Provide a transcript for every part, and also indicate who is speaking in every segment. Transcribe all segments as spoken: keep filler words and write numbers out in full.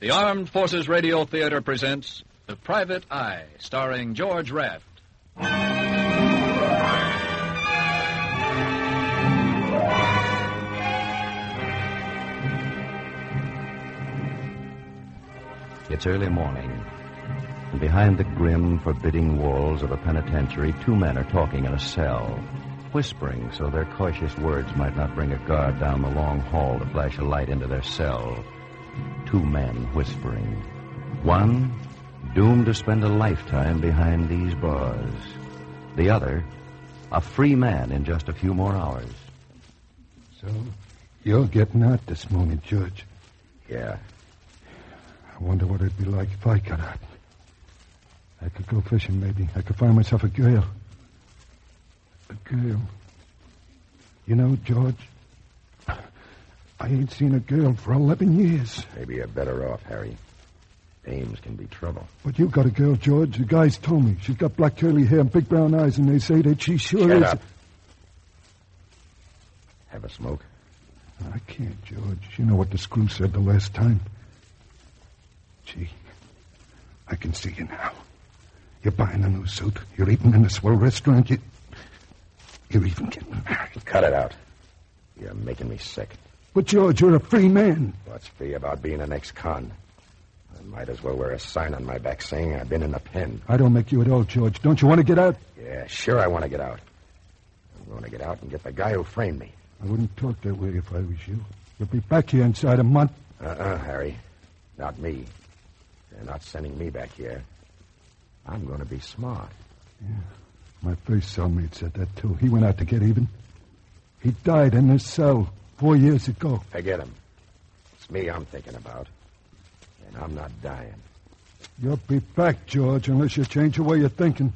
Speaker 1: The Armed Forces Radio Theater presents The Private Eye, starring George Raft.
Speaker 2: It's early morning, and behind the grim, forbidding walls of a penitentiary, two men are talking in a cell, whispering so their cautious words might not bring a guard down the long hall to flash a light into their cell. Two men whispering. One, doomed to spend a lifetime behind these bars. The other, a free man in just a few more hours.
Speaker 3: So, you're getting out this morning, George.
Speaker 2: Yeah.
Speaker 3: I wonder what it'd be like if I got out. I could go fishing, maybe. I could find myself a girl. A girl. You know, George, I ain't seen a girl for eleven years.
Speaker 2: Maybe you're better off, Harry. Dames can be trouble.
Speaker 3: But you got a girl, George. The guys told me. She's got black curly hair and big brown eyes, and they say that she sure
Speaker 2: Shut
Speaker 3: is...
Speaker 2: up. Have a smoke?
Speaker 3: I can't, George. You know what the screw said the last time. Gee, I can see you now. You're buying a new suit. You're eating in a swell restaurant. You, you're even getting married.
Speaker 2: Cut it out. You're making me sick.
Speaker 3: But, George, you're a free man.
Speaker 2: What's free about being an ex-con? I might as well wear a sign on my back saying I've been in the pen.
Speaker 3: I don't make you at all, George. Don't you want to get out?
Speaker 2: Yeah, sure I want to get out. I'm going to get out and get the guy who framed me.
Speaker 3: I wouldn't talk that way if I was you. You'll be back here inside a month.
Speaker 2: Uh-uh, Harry. Not me. They're not sending me back here. I'm going to be smart.
Speaker 3: Yeah. My first cellmate said that, too. He went out to get even. He died in his cell four years ago.
Speaker 2: Forget him. It's me I'm thinking about. And I'm not dying.
Speaker 3: You'll be back, George, unless you change the way you're thinking.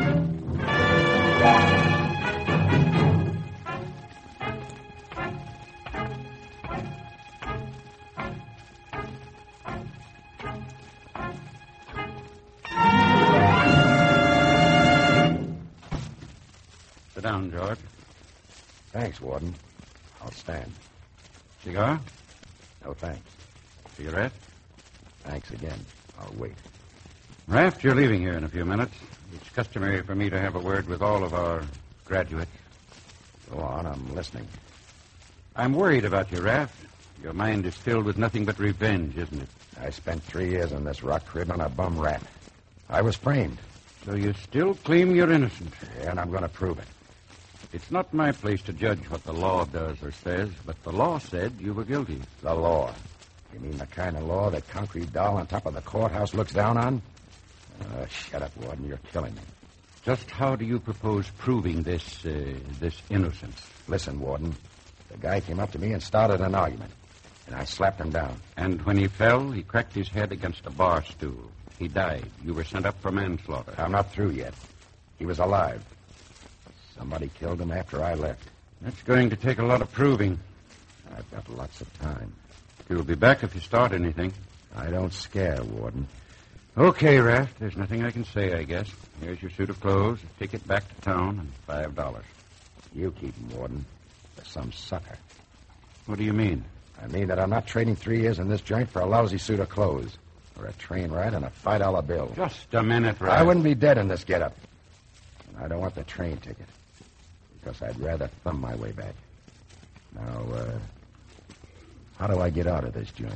Speaker 4: Sit down, George.
Speaker 2: Thanks, Warden. I'll stand.
Speaker 4: Cigar?
Speaker 2: No, thanks.
Speaker 4: Cigarette?
Speaker 2: Thanks again. I'll wait.
Speaker 4: Raft, you're leaving here in a few minutes. It's customary for me to have a word with all of our graduates.
Speaker 2: Go on, I'm listening.
Speaker 4: I'm worried about you, Raft. Your mind is filled with nothing but revenge, isn't it?
Speaker 2: I spent three years in this rock crib on a bum rat. I was framed.
Speaker 4: So you still claim you're innocent?
Speaker 2: Yeah, and I'm going to prove it.
Speaker 4: It's not my place to judge what the law does or says, but the law said you were guilty.
Speaker 2: The law? You mean the kind of law that Concrete Doll on top of the courthouse looks down on? Uh, shut up, Warden. You're killing me.
Speaker 4: Just how do you propose proving this, uh, this innocence?
Speaker 2: Listen, Warden. The guy came up to me and started an argument, and I slapped him down.
Speaker 4: And when he fell, he cracked his head against a bar stool. He died. You were sent up for manslaughter.
Speaker 2: I'm not through yet. He was alive. Somebody killed him after I left.
Speaker 4: That's going to take a lot of proving.
Speaker 2: I've got lots of time.
Speaker 4: You'll be back if you start anything.
Speaker 2: I don't scare, Warden.
Speaker 4: Okay, Raft. There's nothing I can say, I guess. Here's your suit of clothes, a ticket back to town, and five dollars.
Speaker 2: You keep him, Warden. For some sucker.
Speaker 4: What do you mean?
Speaker 2: I mean that I'm not trading three years in this joint for a lousy suit of clothes. Or a train ride and a five dollar bill.
Speaker 4: Just a minute, Raft.
Speaker 2: I wouldn't be dead in this getup. And I don't want the train ticket. Because I'd rather thumb my way back. Now, uh, how do I get out of this joint?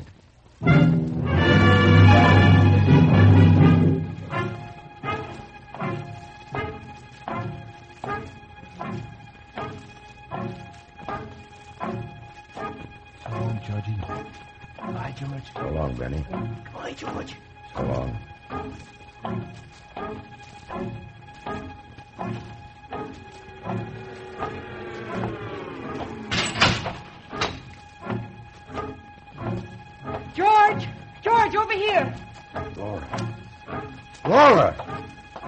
Speaker 3: So long, Georgie. Bye, George.
Speaker 2: So long, Benny.
Speaker 3: Bye, George.
Speaker 2: So long.
Speaker 5: George! George, over here!
Speaker 2: Laura. Laura!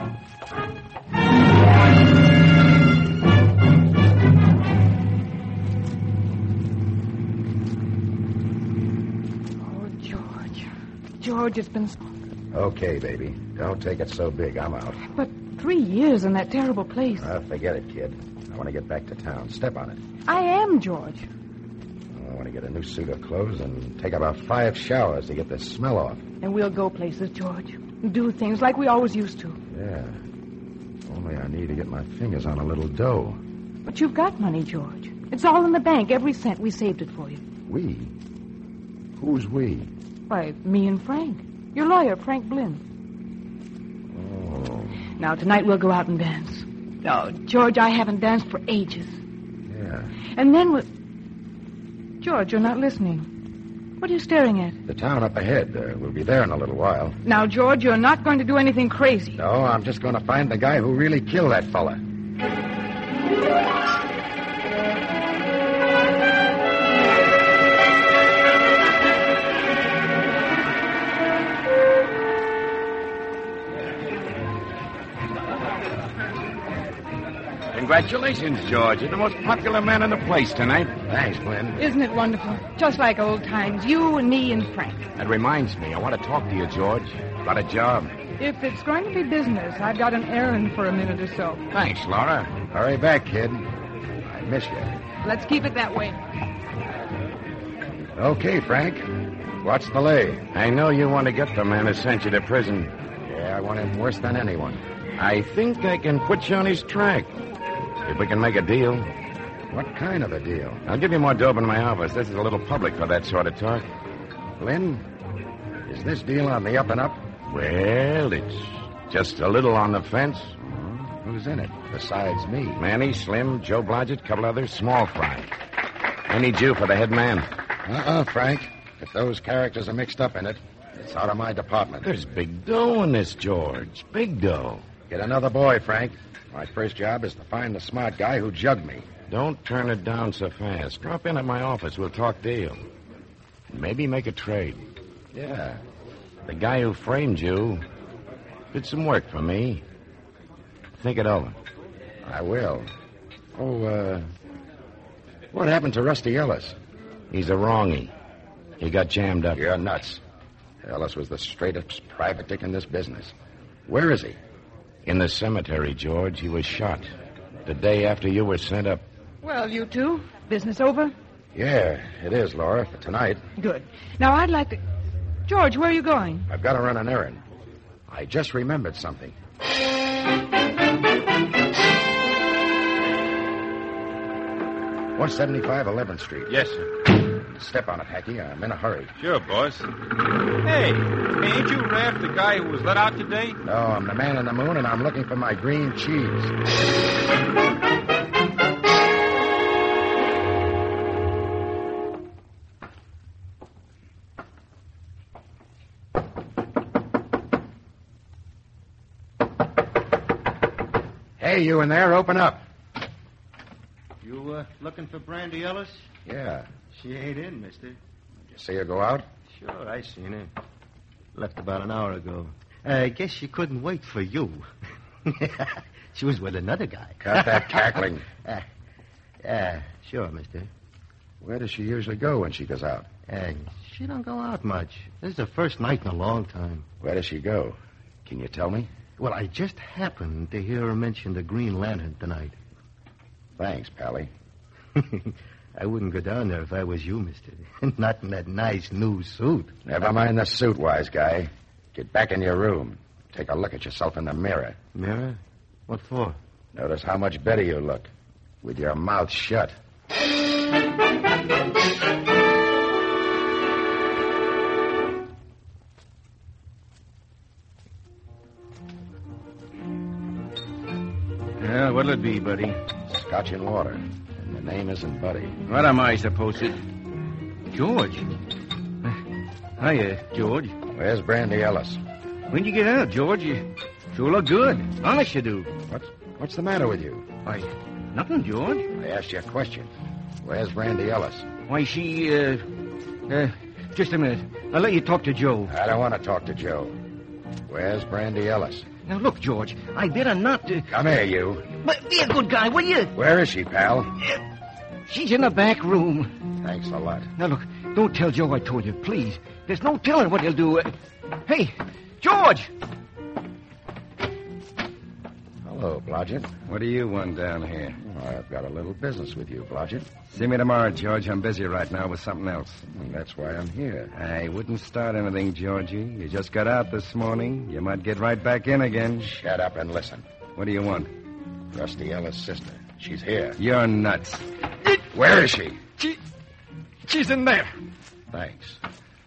Speaker 5: Oh, George. George, it's been...
Speaker 2: Okay, baby. Don't take it so big. I'm out.
Speaker 5: But three years in that terrible place.
Speaker 2: Uh, forget it, kid. I want to get back to town. Step on it.
Speaker 5: I am, George.
Speaker 6: want to get a new suit of clothes and take about five showers to get the smell off.
Speaker 5: And we'll go places, George. Do things like we always used to.
Speaker 6: Yeah. Only I need to get my fingers on a little dough.
Speaker 5: But you've got money, George. It's all in the bank, every cent. We saved it for you.
Speaker 6: We? Who's we?
Speaker 5: Why, me and Frank. Your lawyer, Frank Blinn.
Speaker 6: Oh.
Speaker 5: Now, tonight we'll go out and dance. Oh, George, I haven't danced for ages.
Speaker 6: Yeah.
Speaker 5: And then we'll... George, you're not listening. What are you staring at?
Speaker 6: The town up ahead. Uh, we'll be there in a little while.
Speaker 5: Now, George, you're not going to do anything crazy.
Speaker 6: No, I'm just going to find the guy who really killed that fella.
Speaker 4: Congratulations, George. You're the most popular man in the place tonight.
Speaker 6: Thanks, Glenn.
Speaker 5: Isn't it wonderful? Just like old times. You and me and Frank.
Speaker 4: That reminds me. I want to talk to you, George, about a job.
Speaker 5: If it's going to be business, I've got an errand for a minute or so.
Speaker 4: Thanks, Laura.
Speaker 6: Hurry back, kid. I miss you.
Speaker 5: Let's keep it that way.
Speaker 6: Okay, Frank. What's the lay?
Speaker 4: I know you want to get the man who sent you to prison.
Speaker 6: Yeah, I want him worse than anyone.
Speaker 4: I think I can put you on his track. If we can make a deal.
Speaker 6: What kind of a deal?
Speaker 4: I'll give you more dope in my office. This is a little public for that sort of talk.
Speaker 6: Glenn, is this deal on the up and up?
Speaker 4: Well, it's just a little on the fence.
Speaker 6: Who's in it besides me?
Speaker 4: Manny, Slim, Joe Blodgett, couple others, small fry. I need you for the head man.
Speaker 6: Uh-uh, Frank. If those characters are mixed up in it, it's out of my department.
Speaker 4: There's big dough in this, George. Big dough.
Speaker 6: Get another boy, Frank. My first job is to find the smart guy who jugged me.
Speaker 4: Don't turn it down so fast. Drop in at my office. We'll talk deal. Maybe make a trade.
Speaker 6: Yeah.
Speaker 4: The guy who framed you did some work for me. Think it over.
Speaker 6: I will. Oh, uh... what happened to Rusty Ellis?
Speaker 4: He's a wrongie. He got jammed up.
Speaker 6: You're nuts. Ellis was the straightest private dick in this business. Where is he?
Speaker 4: In the cemetery, George. He was shot. The day after you were sent up.
Speaker 5: Well, you two, business over?
Speaker 6: Yeah, it is, Laura, for tonight.
Speaker 5: Good. Now, I'd like to... George, where are you going?
Speaker 6: I've got to run an errand. I just remembered something. one seventy-five eleventh Street.
Speaker 7: Yes, sir.
Speaker 6: Step on it, Hacky. I'm in a hurry.
Speaker 7: Sure, boss. Hey, ain't you Raft, the guy who was let out today?
Speaker 6: No, I'm the man in the moon, and I'm looking for my green cheese. Hey, you in there, open up.
Speaker 8: You uh, looking for Brandy Ellis?
Speaker 6: Yeah.
Speaker 8: She ain't in, mister.
Speaker 6: Did you see her go out?
Speaker 8: Sure, I seen her. Left about an hour ago. I guess she couldn't wait for you. She was with another guy.
Speaker 6: Cut that cackling.
Speaker 8: uh, uh, sure, mister.
Speaker 6: Where does she usually go when she goes out?
Speaker 8: Uh, she don't go out much. This is the first night in a long time.
Speaker 6: Where does she go? Can you tell me?
Speaker 8: Well, I just happened to hear her mention the Green Lantern tonight.
Speaker 6: Thanks, Pally.
Speaker 8: I wouldn't go down there if I was you, mister. Not in that nice new suit.
Speaker 6: Never mind the suit, wise guy. Get back in your room. Take a look at yourself in the mirror.
Speaker 8: Mirror? What for?
Speaker 6: Notice how much better you look. With your mouth shut.
Speaker 7: Yeah, what'll it be, buddy?
Speaker 6: Scotch and water. And the name isn't Buddy.
Speaker 7: What am I supposed to... George. Hiya, George.
Speaker 6: Where's Brandy Ellis?
Speaker 7: When'd you get out, George? You sure look good. Honest you do.
Speaker 6: What's, what's the matter with you?
Speaker 7: Why, nothing, George.
Speaker 6: I asked you a question. Where's Brandy Ellis?
Speaker 7: Why, she, uh... Uh, just a minute. I'll let you talk to Joe.
Speaker 6: I don't want to talk to Joe. Where's Brandy Ellis?
Speaker 7: Now, look, George, I better not... Uh...
Speaker 6: Come here, you.
Speaker 7: But be a good guy, will you?
Speaker 6: Where is she, pal?
Speaker 7: She's in the back room.
Speaker 6: Thanks a lot.
Speaker 7: Now, look, don't tell Joe I told you, please. There's no telling what he'll do. Uh... Hey, George!
Speaker 6: Hello, Blodgett.
Speaker 4: What do you want down here?
Speaker 6: I've got a little business with you, Blodgett.
Speaker 4: See me tomorrow, George. I'm busy right now with something else.
Speaker 6: And that's why I'm here.
Speaker 4: I wouldn't start anything, Georgie. You just got out this morning. You might get right back in again.
Speaker 6: Shut up and listen.
Speaker 4: What do you want?
Speaker 6: Rusty Ellis' sister. She's here.
Speaker 4: You're nuts.
Speaker 6: Where is she?
Speaker 7: She, she's in there.
Speaker 6: Thanks.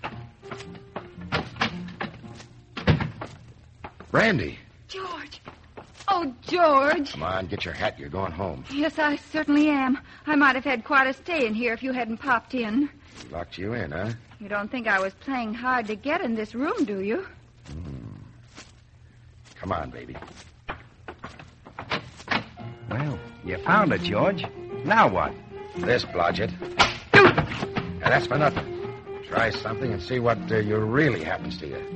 Speaker 6: Brandy.
Speaker 9: George. Oh, George.
Speaker 6: Come on, get your hat. You're going home.
Speaker 9: Yes, I certainly am. I might have had quite a stay in here if you hadn't popped in.
Speaker 6: He locked you in, huh?
Speaker 9: You don't think I was playing hard to get in this room, do you?
Speaker 6: Hmm. Come on, baby.
Speaker 4: Well, you found it, George. Now what?
Speaker 6: This, Blodgett. Now, that's for nothing. Try something and see what uh, you really happens to you.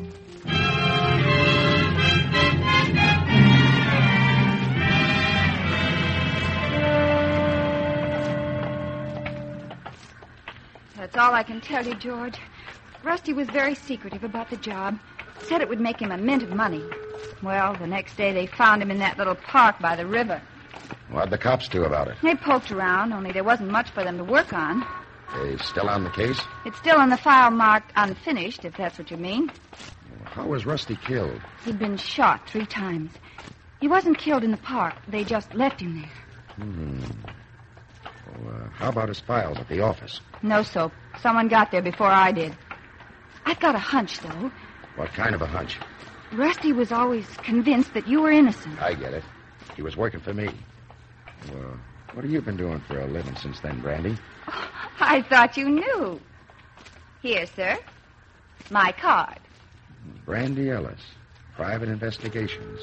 Speaker 9: That's all I can tell you, George. Rusty was very secretive about the job. Said it would make him a mint of money. Well, the next day they found him in that little park by the river.
Speaker 6: What'd the cops do about it?
Speaker 9: They poked around, only there wasn't much for them to work on.
Speaker 6: They still on the case?
Speaker 9: It's still in the file marked unfinished, if that's what you mean.
Speaker 6: How was Rusty killed?
Speaker 9: He'd been shot three times. He wasn't killed in the park. They just left him there.
Speaker 6: Hmm. Well, uh, how about his files at the office?
Speaker 9: No soap. Someone got there before I did. I've got a hunch, though.
Speaker 6: What kind of a hunch?
Speaker 9: Rusty was always convinced that you were innocent.
Speaker 6: I get it. He was working for me. Well, what have you been doing for a living since then, Brandy?
Speaker 9: Oh, I thought you knew. Here, sir. My card.
Speaker 6: Brandy Ellis. Private Investigations.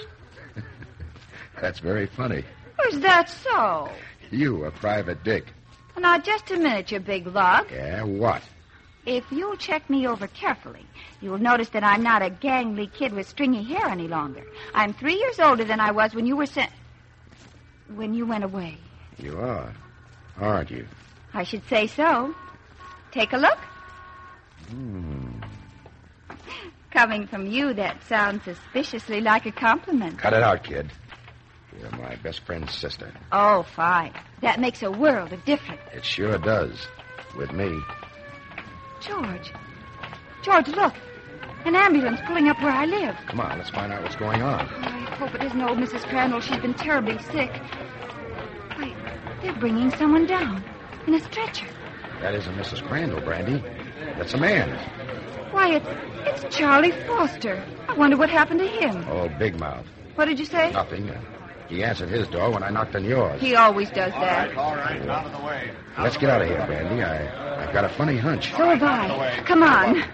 Speaker 6: That's very funny.
Speaker 9: Is that so?
Speaker 6: You, a private dick.
Speaker 9: Now, just a minute, you big lug.
Speaker 6: Yeah, what?
Speaker 9: If you'll check me over carefully, you'll notice that I'm not a gangly kid with stringy hair any longer. I'm three years older than I was when you were sent... when you went away.
Speaker 6: You are, aren't you?
Speaker 9: I should say so. Take a look.
Speaker 6: Hmm.
Speaker 9: Coming from you, that sounds suspiciously like a compliment.
Speaker 6: Cut it out, kid. You're my best friend's sister.
Speaker 9: Oh, fine. That makes a world of difference.
Speaker 6: It sure does. With me.
Speaker 9: George. George, look. An ambulance pulling up where I live.
Speaker 6: Come on, let's find out what's going on.
Speaker 9: Oh, I hope it isn't old Missus Crandall. She's been terribly sick. Wait, they're bringing someone down in a stretcher.
Speaker 6: That isn't Missus Crandall, Brandy. That's a man.
Speaker 9: Why, it's, it's Charlie Foster. I wonder what happened to him.
Speaker 6: Oh, big mouth.
Speaker 9: What did you say?
Speaker 6: Nothing. Uh, he answered his door when I knocked on yours.
Speaker 9: He always does that.
Speaker 10: All right, all right. Out of the way. Out
Speaker 6: Let's
Speaker 10: of
Speaker 6: get
Speaker 10: the
Speaker 6: out of
Speaker 10: way.
Speaker 6: here, Brandy. I, I've got a funny hunch.
Speaker 9: So have I. Come on.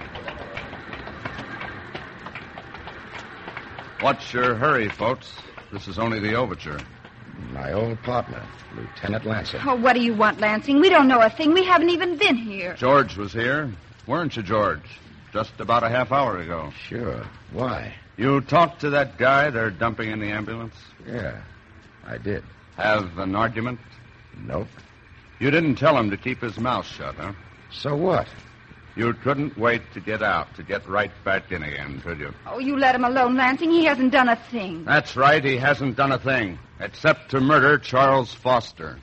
Speaker 1: What's your hurry, folks? This is only the overture.
Speaker 6: My old partner, Lieutenant Lansing.
Speaker 9: Oh, what do you want, Lansing? We don't know a thing. We haven't even been here.
Speaker 1: George was here. Weren't you, George? Just about a half hour ago.
Speaker 6: Sure. Why?
Speaker 1: You talked to that guy they're dumping in the ambulance?
Speaker 6: Yeah, I did.
Speaker 1: Have an argument?
Speaker 6: Nope.
Speaker 1: You didn't tell him to keep his mouth shut, huh?
Speaker 6: So what?
Speaker 1: You couldn't wait to get out, to get right back in again, could you?
Speaker 9: Oh, you let him alone, Lansing. He hasn't done a thing.
Speaker 1: That's right. He hasn't done a thing, except to murder Charles Foster.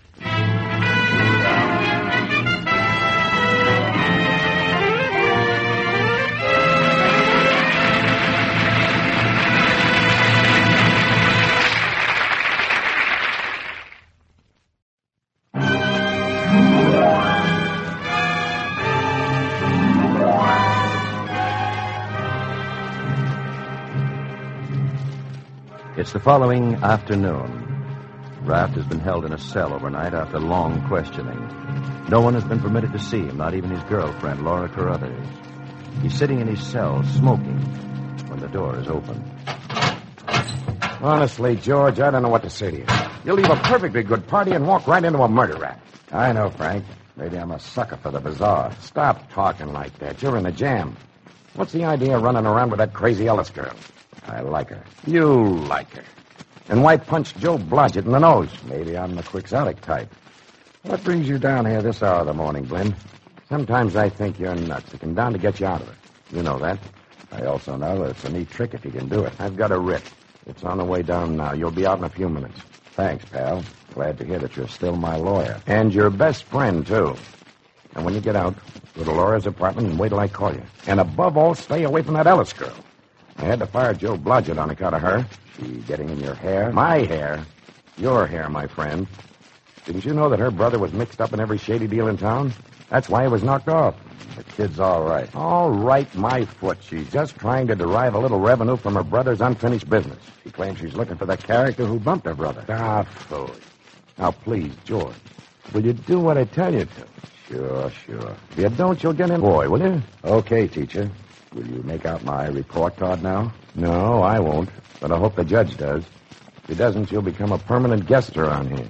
Speaker 2: It's the following afternoon. Raft has been held in a cell overnight after long questioning. No one has been permitted to see him, not even his girlfriend, Laura Carruthers. He's sitting in his cell, smoking, when the door is opened.
Speaker 6: Honestly, George, I don't know what to say to you. You leave a perfectly good party and walk right into a murder rap. I know, Frank. Maybe I'm a sucker for the bizarre. Stop talking like that. You're in a jam. What's the idea of running around with that crazy Ellis girl? I like her. You like her. And why punch Joe Blodgett in the nose? Maybe I'm the quixotic type. What brings you down here this hour of the morning, Glenn? Sometimes I think you're nuts. I come down to get you out of it. You know that. I also know that it's a neat trick if you can do it. I've got a writ. It's on the way down now. You'll be out in a few minutes. Thanks, pal. Glad to hear that you're still my lawyer. And your best friend, too. And when you get out, go to Laura's apartment and wait till I call you. And above all, stay away from that Ellis girl. I had to fire Joe Blodgett on account of her. She getting in your hair. My hair. Your hair, my friend. Didn't you know that her brother was mixed up in every shady deal in town? That's why he was knocked off. The kid's all right. All right, my foot. She's just trying to derive a little revenue from her brother's unfinished business. She claims she's looking for the character who bumped her brother. Ah, fool. Now, please, George, will you do what I tell you to? Sure, sure. If you don't, you'll get in. Boy, will you? Okay, teacher. Will you make out my report card now? No, I won't. But I hope the judge does. If he doesn't, you'll become a permanent guest around here.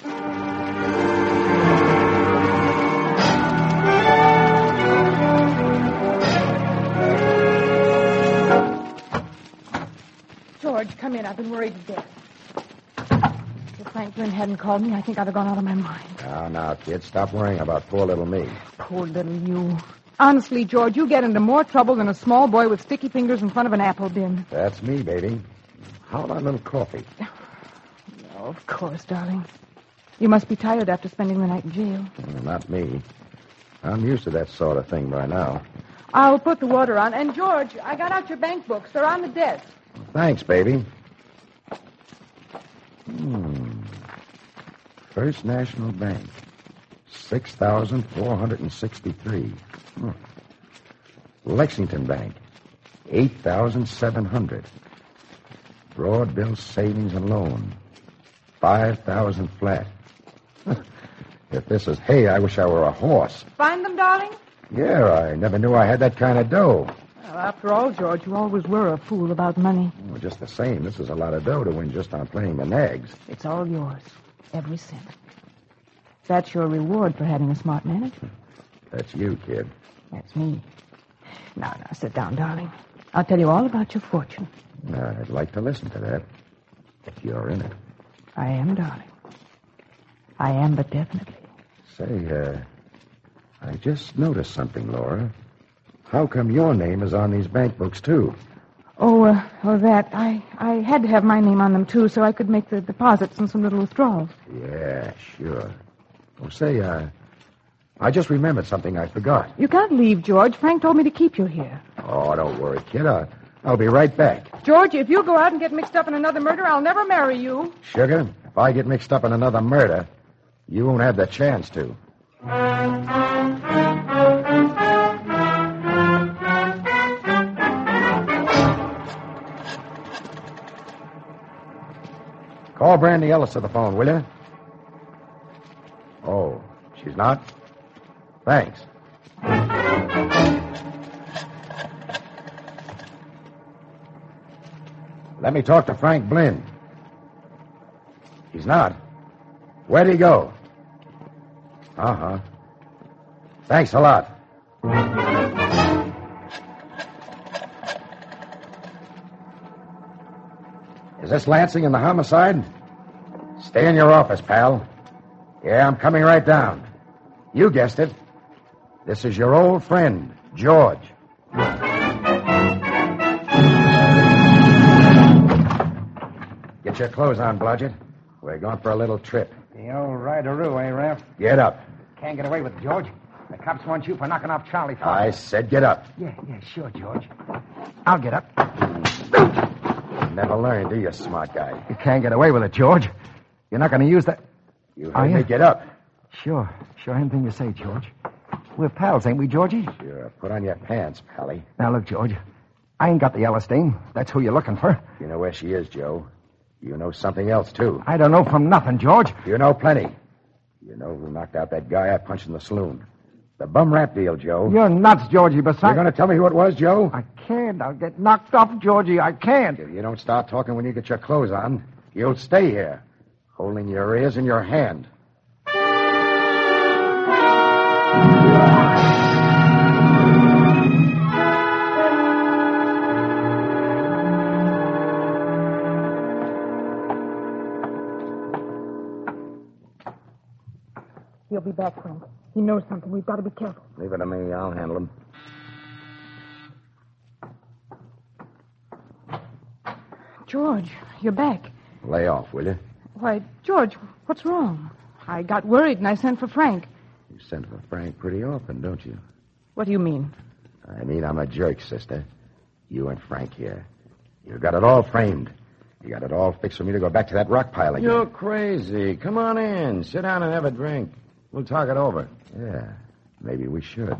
Speaker 5: George, come in. I've been worried to death. If Franklin hadn't called me, I think I'd have gone out of my mind.
Speaker 6: Now, now, kid, stop worrying about poor little me.
Speaker 5: Poor little you. Honestly, George, you get into more trouble than a small boy with sticky fingers in front of an apple bin.
Speaker 6: That's me, baby. How about a little coffee?
Speaker 5: No, of course, darling. You must be tired after spending the night in jail.
Speaker 6: Well, not me. I'm used to that sort of thing by now.
Speaker 5: I'll put the water on. And, George, I got out your bank books. They're on the desk.
Speaker 6: Thanks, baby. Hmm. First National Bank. six thousand four hundred sixty-three. Hmm. Lexington Bank. eight thousand seven hundred. Broadbill Savings and Loan. five thousand flat. If this is hay, I wish I were a horse.
Speaker 5: Find them, darling?
Speaker 6: Yeah, I never knew I had that kind of dough.
Speaker 5: Well, after all, George, you always were a fool about money.
Speaker 6: Well, just the same, this is a lot of dough to win just on playing the nags.
Speaker 5: It's all yours. Every cent. That's your reward for having a smart manager.
Speaker 6: That's you, kid.
Speaker 5: That's me. Now, now, sit down, darling. I'll tell you all about your fortune.
Speaker 6: I'd like to listen to that, if you're in it.
Speaker 5: I am, darling. I am, but definitely.
Speaker 6: Say, uh, I just noticed something, Laura. How come your name is on these bank books, too?
Speaker 5: Oh, uh, oh, that. I, I had to have my name on them, too, so I could make the deposits and some little withdrawals.
Speaker 6: Yeah, sure. Oh, say, uh, I just remembered something I forgot.
Speaker 5: You can't leave, George. Frank told me to keep you here.
Speaker 6: Oh, don't worry, kid. I'll, I'll be right back.
Speaker 5: George, if you go out and get mixed up in another murder, I'll never marry you.
Speaker 6: Sugar, if I get mixed up in another murder, you won't have the chance to. Call Brandy Ellis to the phone, will you? Oh, she's not? Thanks. Let me talk to Frank Blinn. He's not. Where'd he go? Uh-huh. Thanks a lot. Is this Lansing in the homicide? Stay in your office, pal. Yeah, I'm coming right down. You guessed it. This is your old friend, George. Get your clothes on, Blodgett. We're going for a little trip.
Speaker 7: The old rideroo, eh, Ralph?
Speaker 6: Get up.
Speaker 7: Can't get away with it, George. The cops want you for knocking off Charlie Fox.
Speaker 6: I said get up.
Speaker 7: Yeah, yeah, sure, George. I'll get up.
Speaker 6: Never learn, do you, smart guy?
Speaker 7: You can't get away with it, George. You're not going to use that...
Speaker 6: You heard me get up.
Speaker 7: Sure. Sure, anything you say, George. We're pals, ain't we, Georgie?
Speaker 6: Sure. Put on your pants, Pally.
Speaker 7: Now, look, George. I ain't got the Ellis dame. That's who you're looking for.
Speaker 6: You know where she is, Joe. You know something else, too.
Speaker 7: I don't know from nothing, George.
Speaker 6: You know plenty. You know who knocked out that guy I punched in the saloon. The bum rap deal, Joe.
Speaker 7: You're nuts, Georgie, besides...
Speaker 6: You're going to tell me who it was, Joe?
Speaker 7: I can't. I'll get knocked off, Georgie. I can't.
Speaker 6: If you don't start talking when you get your clothes on, you'll stay here, holding your ears in your hand.
Speaker 5: He'll be back, Frank. He knows something. We've got to be careful.
Speaker 6: Leave it to me. I'll handle him.
Speaker 5: George, you're back.
Speaker 6: Lay off, will you?
Speaker 5: Why, George, what's wrong? I got worried and I sent for Frank.
Speaker 6: You send for Frank pretty often, don't you?
Speaker 5: What do you mean?
Speaker 6: I mean, I'm a jerk, sister. You and Frank here. You got it all framed. You got it all fixed for me to go back to that rock pile again. You're crazy. Come on in. Sit down and have a drink. We'll talk it over. Yeah, maybe we should.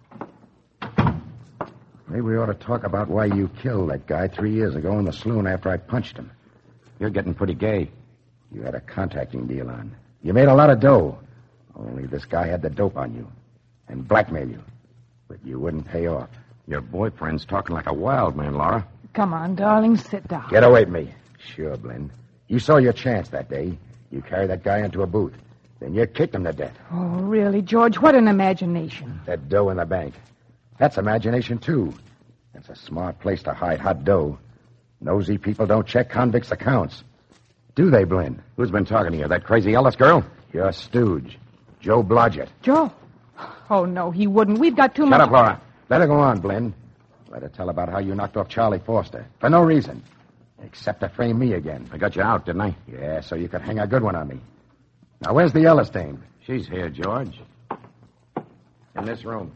Speaker 6: Maybe we ought to talk about why you killed that guy three years ago in the saloon after I punched him.
Speaker 4: You're getting pretty gay.
Speaker 6: You had a contracting deal on. You made a lot of dough. Only this guy had the dope on you and blackmailed you. But you wouldn't pay off.
Speaker 4: Your boyfriend's talking like a wild man, Laura.
Speaker 5: Come on, darling, sit down.
Speaker 6: Get away from me. Sure, Blinn. You saw your chance that day. You carried that guy into a booth. Then you kicked him to death.
Speaker 5: Oh, really, George? What an imagination.
Speaker 6: That dough in the bank. That's imagination, too. It's a smart place to hide hot dough. Nosy people don't check convicts' accounts. Do they, Blinn?
Speaker 4: Who's been talking to you? That crazy Ellis girl?
Speaker 6: Your stooge, Joe Blodgett.
Speaker 5: Joe? Oh, no, he wouldn't. We've got too
Speaker 6: Shut
Speaker 5: much...
Speaker 6: Shut up, Laura. Let her go on, Blinn. Let her tell about how you knocked off Charlie Foster. For no reason. Except to frame me again.
Speaker 4: I got you out, didn't I?
Speaker 6: Yeah, so you could hang a good one on me. Now, where's the Ellis dame?
Speaker 4: She's here, George. In this room.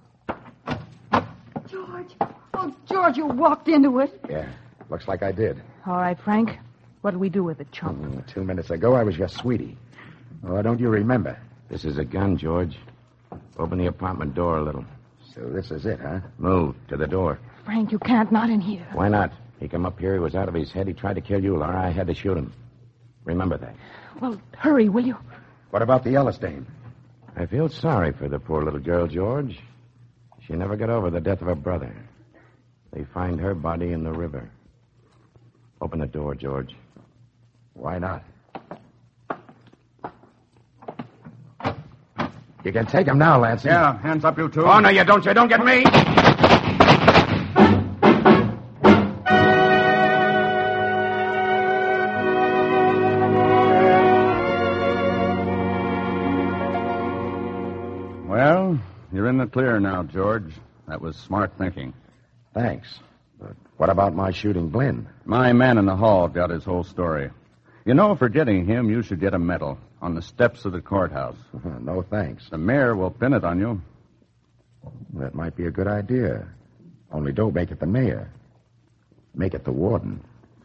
Speaker 9: George. Oh, George, you walked into it.
Speaker 6: Yeah, looks like I did.
Speaker 5: All right, Frank. What do we do with it, chump?
Speaker 6: Mm, two minutes ago, I was your sweetie. Oh, don't you remember?
Speaker 4: This is a gun, George. Open the apartment door a little.
Speaker 6: So this is it, huh?
Speaker 4: Move to the door.
Speaker 5: Frank, you can't. Not in here.
Speaker 4: Why not? He came up here. He was out of his head. He tried to kill you, Laura. I had to shoot him. Remember that.
Speaker 5: Well, hurry, will you?
Speaker 6: What about the Ellis dame?
Speaker 4: I feel sorry for the poor little girl, George. She never got over the death of her brother. They find her body in the river. Open the door, George.
Speaker 6: Why not? You can take him now, Lansing.
Speaker 10: Yeah, hands up, you two.
Speaker 6: Oh, no, you don't. You don't get me.
Speaker 10: Well, you're in the clear now, George. That was smart thinking.
Speaker 6: Thanks. But what about my shooting Blinn?
Speaker 10: My man in the hall got his whole story. You know, for getting him, you should get a medal on the steps of the courthouse.
Speaker 6: No, thanks.
Speaker 10: The mayor will pin it on you.
Speaker 6: That might be a good idea. Only don't make it the mayor. Make it the warden.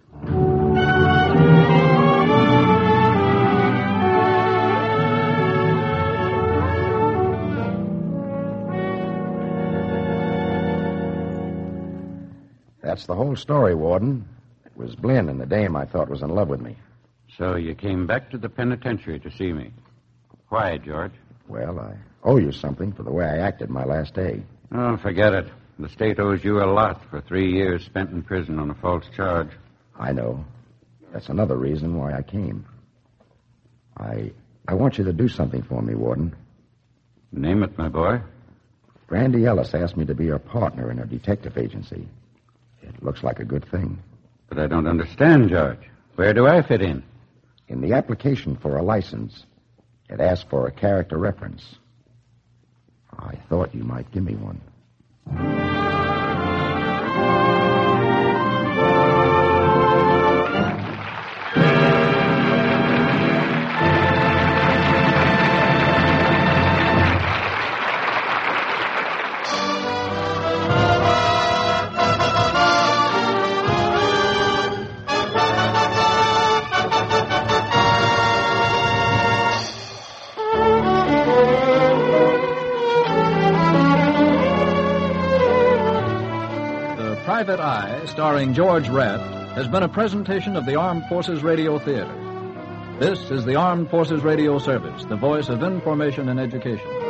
Speaker 6: That's the whole story, Warden. It was Blinn and the dame I thought was in love with me.
Speaker 4: So you came back to the penitentiary to see me. Why, George?
Speaker 6: Well, I owe you something for the way I acted my last day.
Speaker 4: Oh, forget it. The state owes you a lot for three years spent in prison on a false charge.
Speaker 6: I know. That's another reason why I came. I I want you to do something for me, Warden.
Speaker 4: Name it, my boy.
Speaker 6: Brandy Ellis asked me to be her partner in her detective agency. It looks like a good thing.
Speaker 4: But I don't understand, George. Where do I fit in?
Speaker 6: In the application for a license, it asked for a character reference. I thought you might give me one.
Speaker 1: Private Eye, starring George Raft, has been a presentation of the Armed Forces Radio Theater. This is the Armed Forces Radio Service, the voice of information and education.